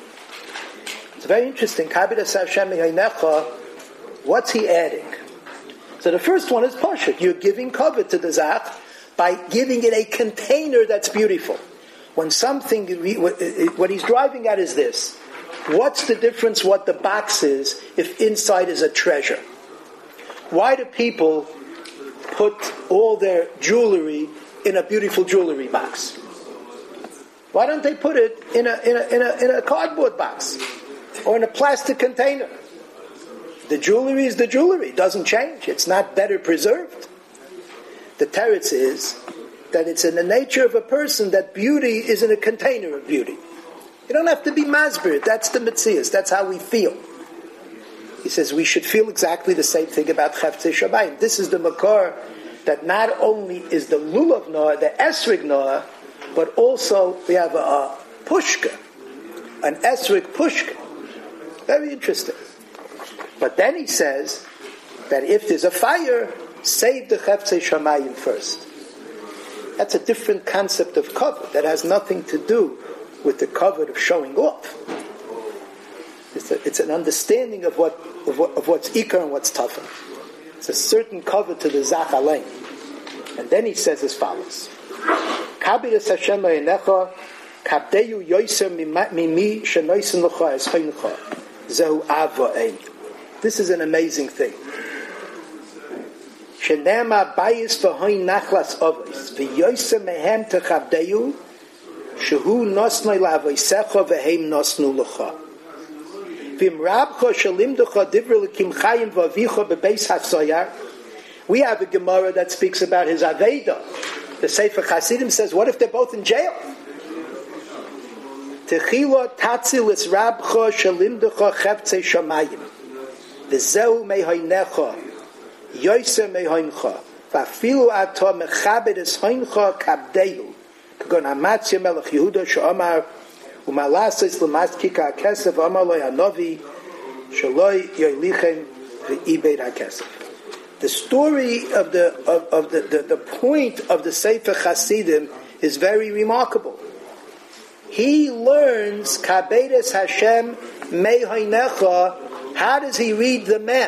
It's very interesting. Kabbalas Hashem Einecha, what's he adding? So the first one is Pashut. You're giving cover to the Zach by giving it a container that's beautiful. When something, what he's driving at is this. What's the difference what the box is if inside is a treasure? Why do people put all their jewelry in a beautiful jewelry box? Why don't they put it in a cardboard box or in a plastic container? The jewelry is the jewelry. It doesn't change. It's not better preserved. The teretz is that it's in the nature of a person that beauty is in a container of beauty. You don't have to be masbir. That's the metzias. That's how we feel. He says we should feel exactly the same thing about Cheftzei Shamayim. This is the makor that not only is the lulav noah, the esrig noah, but also we have a pushka, an esrig pushka. Very interesting. But then he says that if there's a fire, save the Cheftzei Shamayim first. That's a different concept of cover. That has nothing to do with the cover of showing off. It's an understanding of what's ikar and what's tougher. It's a certain cover to the Zach Alein. And then he says as follows: Kabbalas Hashem Einecha Kabdeyu Yoiser Mimi Shenoisen L'cha Es Hoincha Zehu Ava Ein. This is an amazing thing. Shenema bayis v'hoin nachlas avos v'yoyse mehem techavdeyu shehu nosnoi la'avoisecha v'heim nosnu l'cha We have a Gemara that speaks about his Aveda. The Sefer Chasidim says, what if they're both in jail? Techila tatzil es rabcha shalimdecha cheptzei shamayim. V'zehu mehaynecha, yoyser mehayncha, v'afilu ato mechabed es hayncha kabdeyu. K'gon Amatzia melech Yehuda she'omar, u'malases l'maskika ha'kesef, omar lo hanovi, shaloi yoylichem v'ibed ha'kesef. The story of the point of the Sefer Chasidim is very remarkable. He learns Kabedes Hashem Mehaynecha. How does he read the mem?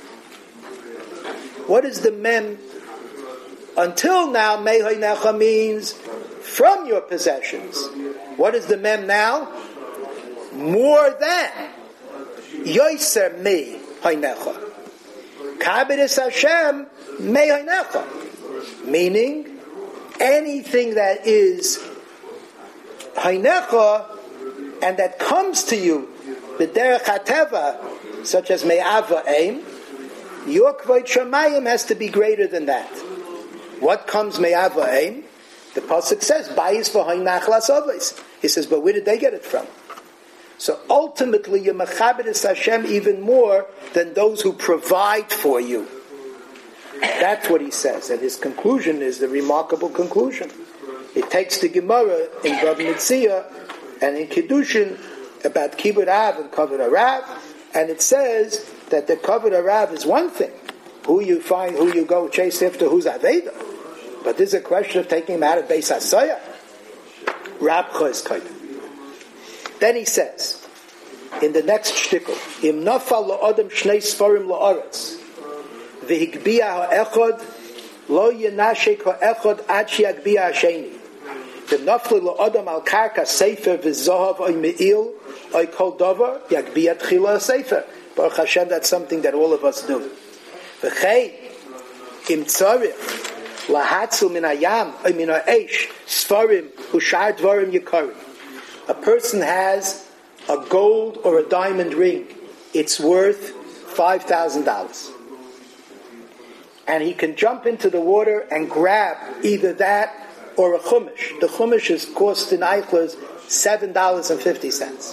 What is the mem? Until now, Mehaynecha means from your possessions. What is the mem now? More than. Yoiser Mehaynecha. Kabedes Hashem Mehaynecha. Meaning, anything that is Haynecha, and that comes to you, the derech hateva, such as me'ava aim, your kvod shamayim has to be greater than that. What comes me'ava aim? The pasuk says, "Bayis v'hoy nachlas avos." He says, but where did they get it from? So ultimately, you're mechabedes Hashem even more than those who provide for you. That's what he says, and his conclusion is the remarkable conclusion. It takes the Gemara in Bava Metzia and in Kiddushin about Kibbud Av and Kavod Arav, and it says that the Kavod Arav is one thing. Who you find, who you go chase after, who's Aveda. But this is a question of taking him out of Beis HaSoya. Rabcha is kind. Then he says, in the next shtickle, Im nafal lo'odem shnei sfarim lo'aretz, v'higbiya ha'echod, lo yenashek ha'echod ad shi'agbiya ha'sheni. The nafli lo'odam al karka sefer v'zohav oy me'il oy kol dover yagbiya tchila sefer. Baruch Hashem, that's something that all of us do. V'chei im tzarich lahatzul min hayam oy min ha'esh sfarim u'shar dvarim yikarim. A person has a gold or a diamond ring. It's worth $5,000. And he can jump into the water and grab either that or a chumash. The chumash is cost in Eichler's $7.50.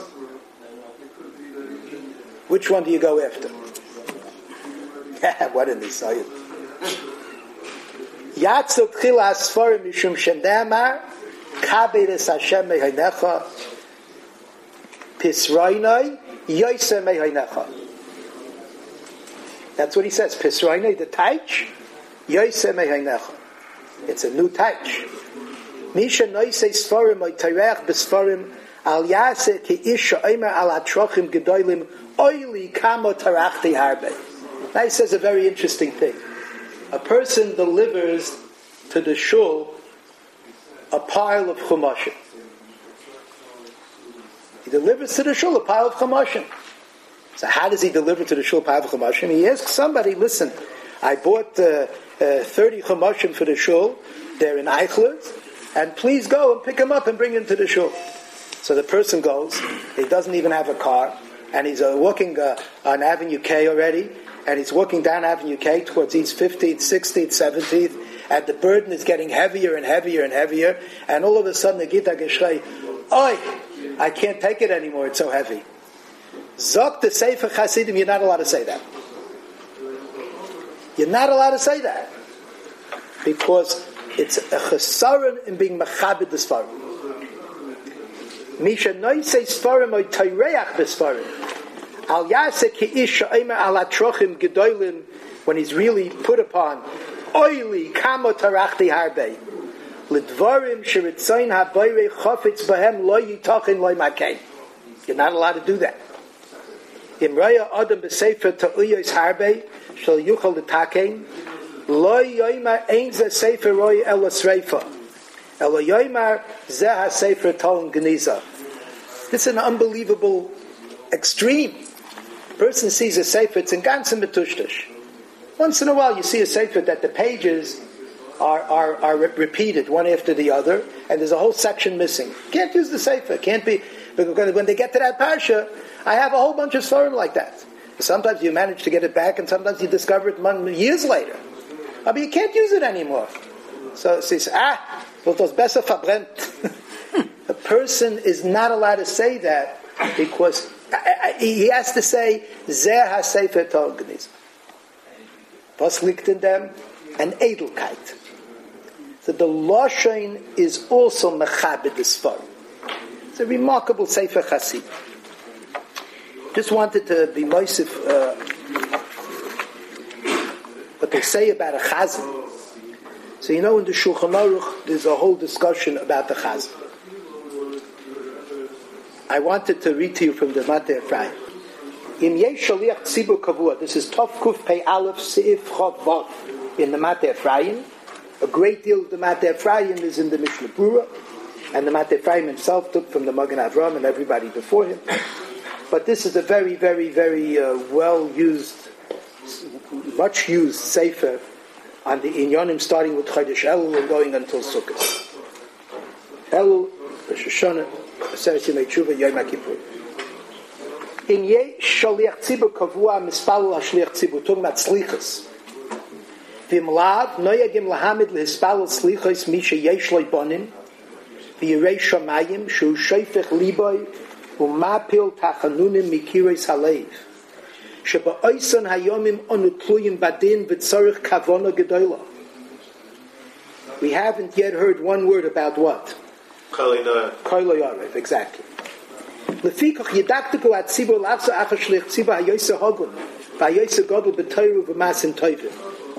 Which one do you go after? What an insight. Yatzot chila asfarim mishum shendamar kabedes Hashem mehaynecha pisrainai yoyser mehaynecha. That's what he says. Pisrainai, the taich, yoyser mehaynecha. It's a new taich. Misha noisei sfarim oy teirech besfarim al yase ki isha oimer al atrochim gedoylim oili kamo tarachti harbe. Now he says a very interesting thing. A person delivers to the shul a pile of chumashim. He delivers to the shul a pile of chumashim. So how does he deliver to the shul a pile of chumashim? He asks somebody, listen, I bought 30 chumashim for the shul. They're in Eichler's. And please go and pick them up and bring them to the shul. So the person goes. He doesn't even have a car. And he's walking on Avenue K already. And he's walking down Avenue K towards East 15th, 16th, 17th. And the burden is getting heavier and heavier and heavier. And all of a sudden the Gita Geshrei, oi, I can't take it anymore, it's so heavy. Zok the Sefer Chasidim, you're not allowed to say that. You're not allowed to say that. Because it's a chesaron in being machabed the Sfarim. Misha noisei Sfarim oy teireach b'Sfarim. Al yaseh ki ish ha'omer al atrochim gedoylim, when he's really put upon oili kamo tarachti harbe. Lidvarim sheritzayin habayre chofetz bahem lo yitachin lo makei. You're not allowed to do that. Imraya adam b'sefer ta'uyos harbe shal yuchal l'takein lo yoymar ein ze sefer roi ela sreifa ela yoymar ze ha-sefer tolin geniza. This is an unbelievable extreme. A person sees a sefer, it's in ganzen betushtish. Once in a while you see a sefer that the pages are repeated one after the other, and there's a whole section missing. Can't use the sefer. Can't be. Because when they get to that parsha, I have a whole bunch of svarim like that. Sometimes you manage to get it back, and sometimes you discover it years later. But you can't use it anymore. So it says, wird das besser verbrennt. A person is not allowed to say that because he has to say, Zeh ha-sefer Torah genießen. Was liegt in them? An Edelkeit. So the Lashon is also mechabed Sfarim. It's a remarkable Sefer Chassid. Just wanted to be moisif what they say about a Chazan. So in the Shulchan Aruch there's a whole discussion about the Chazan. I wanted to read to you from the Mateh Ephraim. Im yesh shaliach tzibur kavua. This is Tov Kuf Pei Aleph Seif Chav Vav in the Mateh Ephraim. A great deal of the Mateh Ephraim is in the Mishnah Brura, and the Mateh Ephraim himself took from the Magen Avram and everybody before him. But this is a very, very, very well-used, much-used sefer on the Inyanim, starting with Chodesh Elul and going until Sukkot. Elul, Rosh Hashanah, Aseret Yemei Tshuva, Yom Kippur. In Ye Shaliach Tzibur Kavua Mispalul HaShliach Tzibur, talking about Slichas. V'im Lav Noyagim Lahamid L'Hispalul Slichas Mi Sheyesh Lo Bonim V'Yirei Shamayim Shu Sheifech Liboy Umapil Tachanunim Mikiris Halev Sheba Oison Hayomim Onutluyim Badin V'Tzorich Kavona Gedola. We haven't yet heard one word about what? Koiloi Yorev, exactly. Lefikach Yedaktiku At Tzibur Lavsa Acha Shlich Tzibur Hayoyse Hogun Vayoyse Godel B'Toyru V'Masin Toivim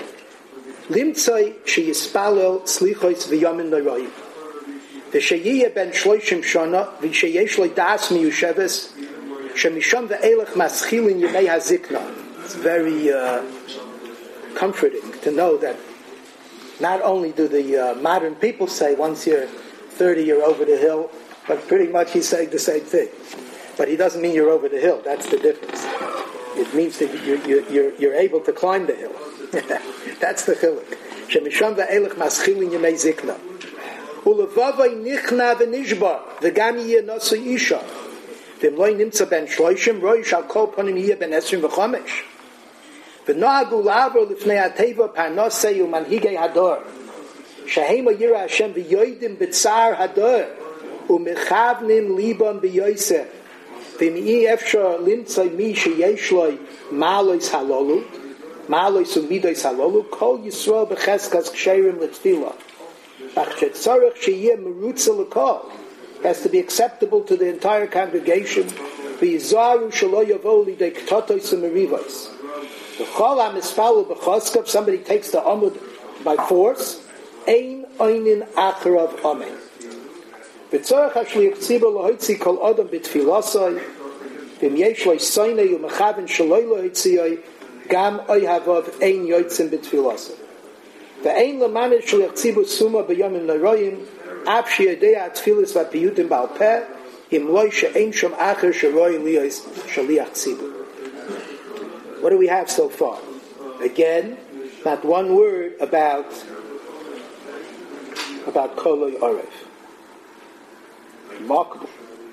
Limtzoi Sheyispalel Slichois V'Yomin Noroyim V'Sheyiyeh Ben Shloishim Shana V'Sheyesh Lo Das Miyusheves Shemisham V'Elech Maschilin Yemei HaZikna. It's very comforting to know that not only do the modern people say once you're 30 you're over the hill, but pretty much he's saying the same thing. But he doesn't mean you're over the hill. That's the difference. It means that you're able to climb the hill. That's the chiluk. Shemisham va'elech maschilin yemei zikna. Ulevavai nichna v'nishbar v'gam yiyeh nosu isha v'im loy nimtza ben shloishim roi shal kol ponim yiyeh ben esrim v'chomesh v'nohagu la'avor lifnei ha'teva parnosei u'manhigei hador shehema yira Hashem v'yoidim b'tzar hador u'mechavnim libam b'yoyse v'mi'i efshar limtzai mi sheyesh loy ma'alois halolu ma'alois u'midois halolu kol Yisrael b'cheskas ksherim l'tfilah b'chsetzorech sheyeh merutza l'kol has to be acceptable to the entire congregation v'yizaru shelo yavo lidei k'totois u'merivos v'chol ha'mispalu b'choskav somebody takes the amud by force ein oinin acharav amen v'tzorech ha'shliach tzibur l'hoitzi kol odom b'tfilasoi v'im yesh lo yisoynei u'mechaven shelo l'hoitzioi gam oy havav ein yoitzim b'tfilasoi v'ein l'maneh shliach tzibur suma b'yomim l'royim af sheyodea atfilis v'piyutim ba'al peh im loy she'ein shom acher sheroy liyos shliach tzibur. What do we have so far? Again, not one word about koloi orev. Remarkable.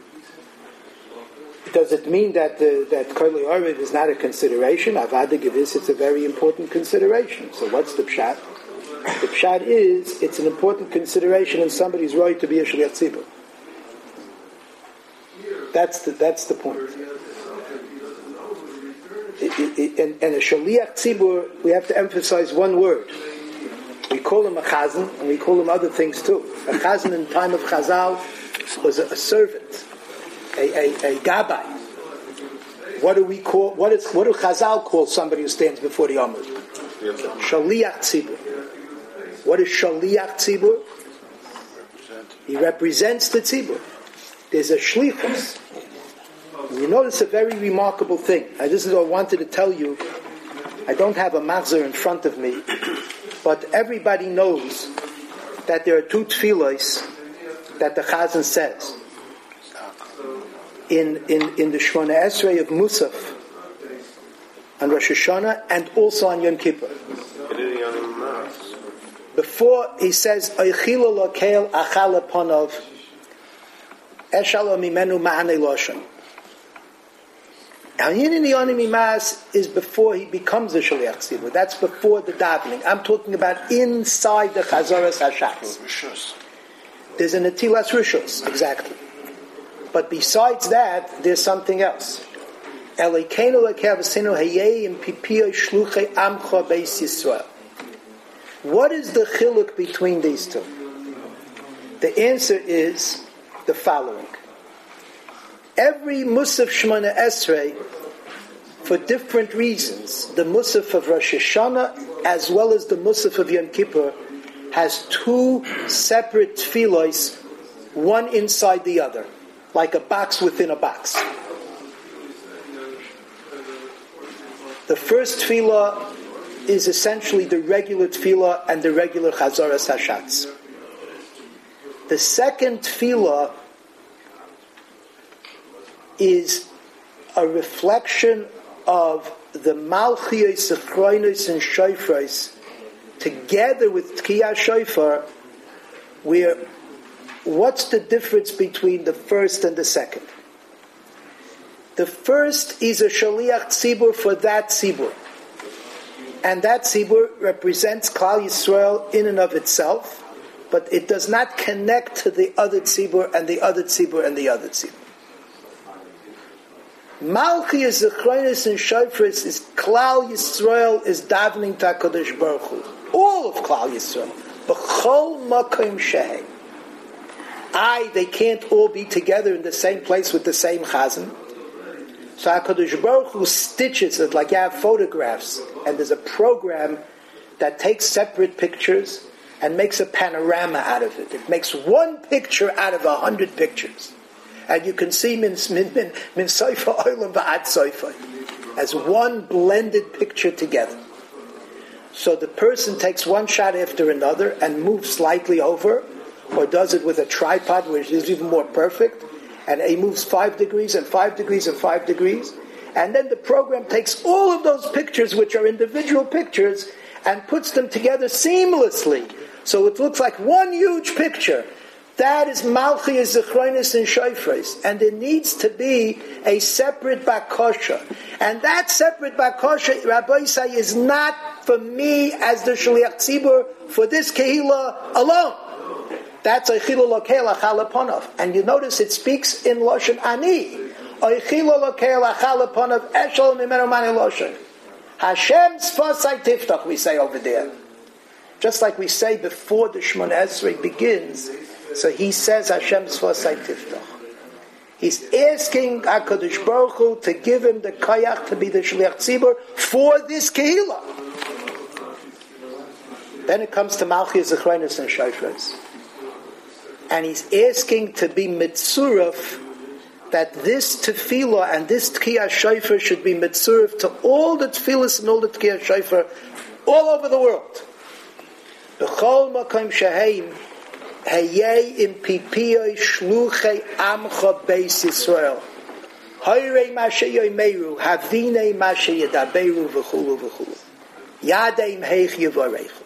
Does it mean that koloi orev is not a consideration? Avada gevis, it's a very important consideration. So what's the pshat? The pshat is it's an important consideration in somebody's right to be a shliach tzibur. That's the point. And a shaliach tzibur, we have to emphasize one word. We call him a chazan, and we call him other things too. A chazan in the time of Chazal was a servant, a gabbai. What do Chazal call somebody who stands before the Amud? Shaliach tzibur. What is shaliach tzibur? He represents the tzibur. There's a shlichus. You notice a very remarkable thing. This is what I wanted to tell you. I don't have a machzor in front of me, but everybody knows that there are two tefillos that the Chazan says in the Shmona Esrei of Musaf on Rosh Hashanah and also on Yom Kippur. Before he says Eichila Lakel Achala Ponov, Eshalo mimenu ma'anei loshen. Ha'inin Yonim Imas is before he becomes a Shaliach Tzibur. That's before the davening. I'm talking about inside the Chazaras Hashatz. There's a Netilas Rishos, exactly. But besides that, there's something else. Elokeinu lekavasinu hayei pipiyoi shluchei amcha beis Yisrael. What is the chiluk between these two? The answer is the following. Every Musaf Shemona Esrei, for different reasons, the Musaf of Rosh Hashanah as well as the Musaf of Yom Kippur has two separate tefillos, one inside the other, like a box within a box. The first tefillah is essentially the regular tefillah and the regular Chazaras Hashatz. The second tefillah is a reflection of the Malchiyos, Sechroinos, and Shofros together with Tkiyah Shofar, where what's the difference between the first and the second? The first is a Shaliach Tzibur for that Tzibur. And that Tzibur represents Klal Yisrael in and of itself, but it does not connect to the other Tzibur and the other Tzibur and the other Tzibur. Malchiyos, Zechronos, and Shofros is Klal Yisrael is davening to HaKadosh Baruch Hu. All of Klal Yisrael. B'chol makom shehei. They can't all be together in the same place with the same chazan. So HaKadosh Baruch Hu stitches it like you have photographs, and there's a program that takes separate pictures and makes a panorama out of it. It makes one picture out of 100 pictures. And you can see min soifa oilam va'ad soifa as one blended picture together. So the person takes one shot after another and moves slightly over, or does it with a tripod, which is even more perfect, and he moves 5 degrees and 5 degrees and 5 degrees, and then the program takes all of those pictures, which are individual pictures, and puts them together seamlessly, so it looks like one huge picture. That is Malchiyos, Zechronos, and Shofros. And there needs to be a separate Bakosha. And that separate Bakosha, Rabbi Yisai, is not for me as the Shaliach Tzibur for this Kehillah alone. That's Oichilo Lokei Lachal Leponav. And you notice it speaks in Loshen Ani. Oichilo Lokei Lachal Leponav Eshel Mimenu Mani Loshen. Hashem Sfosai Tiftach, we say over there. Just like we say before the Shemona Esrei begins. So he says Hashem Sfosai Tiftach. He's asking HaKadosh Baruch Hu to give him the koyach to be the Shaliach Tzibur for this Kehillah. Then it comes to Malchiyos, Zechronos, and Shofros. And he's asking to be mitzuraf, that this tefillah and this tkiyah shofar should be mitzuraf to all the tefillahs and all the tkiyah shofar all over the world. B'chol makom sheheim hayei im pipiyoi shluchei amcha beis Yisrael. Hoyrei ma sheyomeru, havinei ma sheyedaberu v'chulu v'chulu. Yadeim heich yevarechu.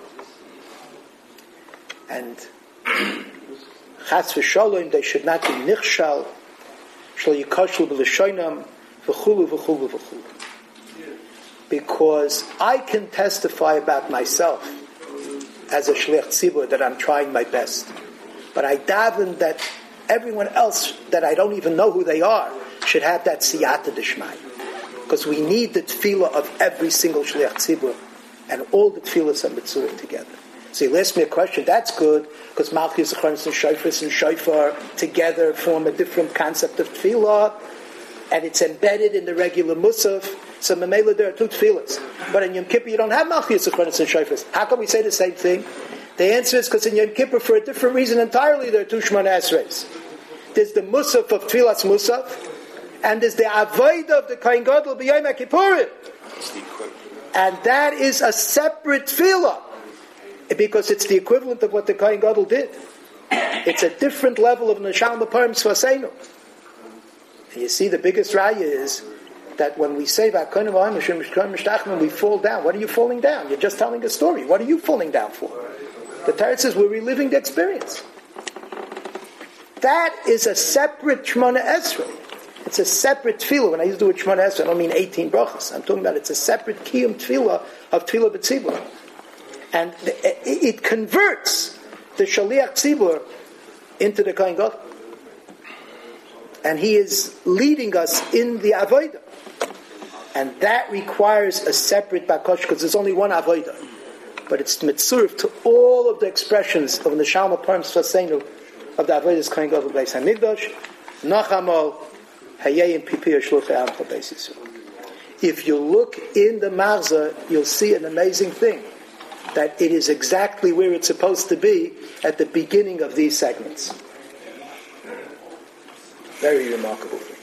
And Chas v'sholom, they should not be nichshal, shlo yikashlu b'leshoinam, v'chulu v'chulu v'chulu. Because I can testify about myself as a shliach tzibur that I'm trying my best. But I daven that everyone else that I don't even know who they are should have that siyata d'shmai. Because we need the tefillah of every single shliach tzibur, and all the tefillahs are mitzvah together. So you ask me a question, that's good, because Malchiyos, Zechronos, and Shofros and Shofar together form a different concept of tefillah, and it's embedded in the regular musaf. So Mamela, there are two tefillahs. But in Yom Kippur, you don't have Malchiyos, Zechronos, and Shofros. How can we say the same thing? The answer is because in Yom Kippur, for a different reason entirely, there are two Shemona Esreis. There's the musaf of tefillah's musaf, and there's the avodah of the Kohen Gadol b'Yom HaKippurim. And that is a separate tefillah, because it's the equivalent of what the Kohen Gadol did. It's a different level of Neshama B'Parim Svaseinu. And you see, the biggest raya is that when we say V'Hakonim V'Haim Hashem Mishkan Mishtachim, we fall down. What are you falling down? You're just telling a story. What are you falling down for? The Torah says we're reliving the experience. that is a separate Shemona Esrei. It's a separate tefillah. When I use the word Shemona Esrei, I don't mean 18 brachas. I'm talking about it's a separate kiyum tefillah of tefillah b'tzibur. And it converts the shaliach tzibur into the Kohen Gadol. And he is leading us in the avodah. And that requires a separate bakosh, because there's only one avodah. But it's mitzurf to all of the expressions of the Neshama Parim Sfaseinu of the avodas Kohen Gadol Beis Hamikdash, Nachamol, Hayei and Pipir Shluchei Am Chol Beis Yisrael. If you look in the Marzah, you'll see an amazing thing, that it is exactly where it's supposed to be at the beginning of these segments. Very remarkable.